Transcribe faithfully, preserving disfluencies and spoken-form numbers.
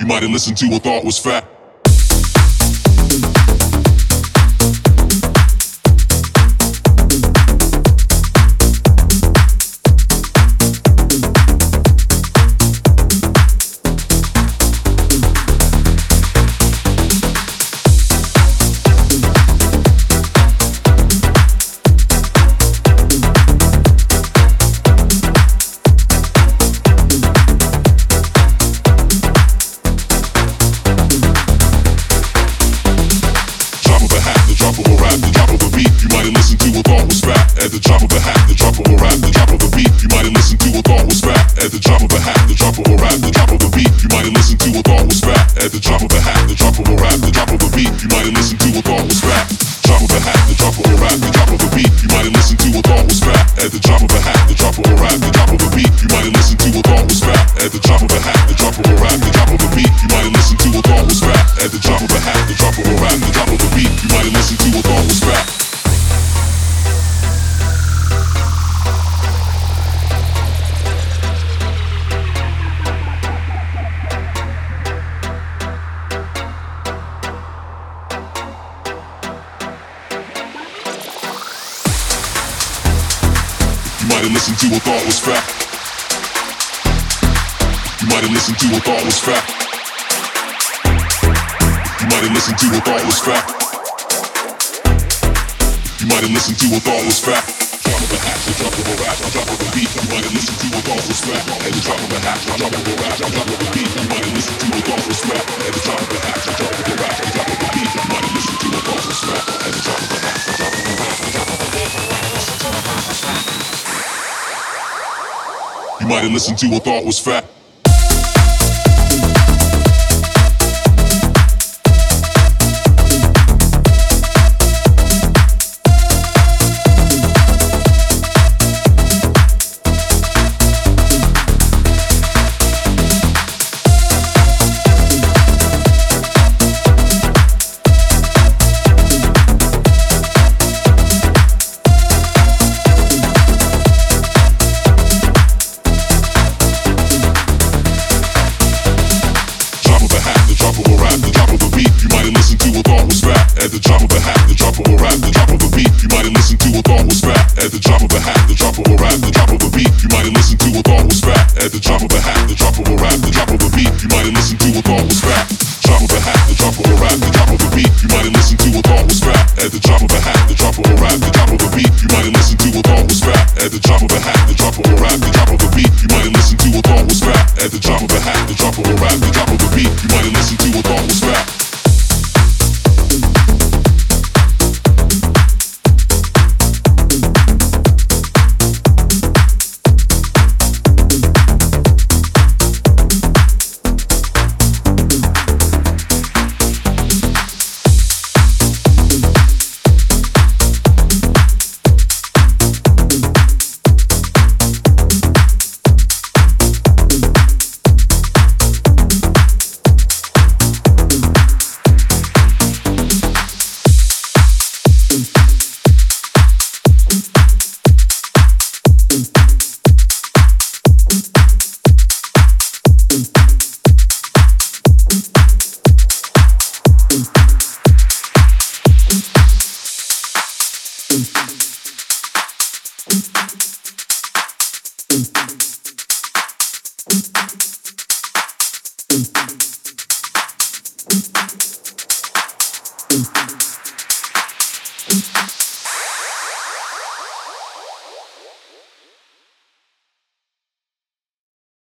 you might have listened to or thought was fact. At the drop of a hat, the drop of a rap, the drop of a beat, you might have listened to or thought was rap. At the drop of a hat, the drop of a rap, the drop of a beat, you might have listened to or thought was rap. At the drop of a hat, the drop of a rap, the drop of a beat, you might have listened to or thought was rap. Drop of a hat, the drop of a rap, the drop of a beat, you might have listened to or thought was rap. At the drop of a hat, the drop of a rap, the drop of a beat, you might have listened to or thought was rap. At the drop of a hat, the drop of a rap, the drop of a beat, you might have listened to or thought was rap. At the drop of a hat, the drop of a rap, the drop of a beat, you might have listened to or thought was rap. You might have listened to or thought was fact. You might have listened to or thought was fact. You might have listened to or thought was fact. You might have listened to or thought was fact. Drop of a hat, the drop of a rap, the drop of a beat. You might have listened to or thought was fact. At the drop of a hat, the drop of a rap, the drop of a beat. You might have listened to or thought was fact. At the drop of a hat, the drop of a rap, the drop of a beat. You might have listened to or thought was fact. At the drop of a hat, the drop of a rap, the drop of a beat. You might have listened to or thought was fact. At the drop of a hat, the drop of a rap, the drop of a beat, you might have listened to or thought was rap. At the drop of a hat, the drop of a rap, the drop of a beat, you might have listened to or thought was rap. At the drop of a hat, the drop of a rap, the drop of a beat, you might have listened to or thought was rap. Drop of a hat, the drop of a rap, the drop of a beat, you might have listened to or thought was rap. At the drop of a hat, the drop of a rap, the drop of a beat, you might have listened to or thought was rap. At the drop of a hat, the drop of a rap, the drop of a beat, you might have listened to or thought was rap. At the drop of a hat, the drop of a rap, the drop of a beat, you might have listened to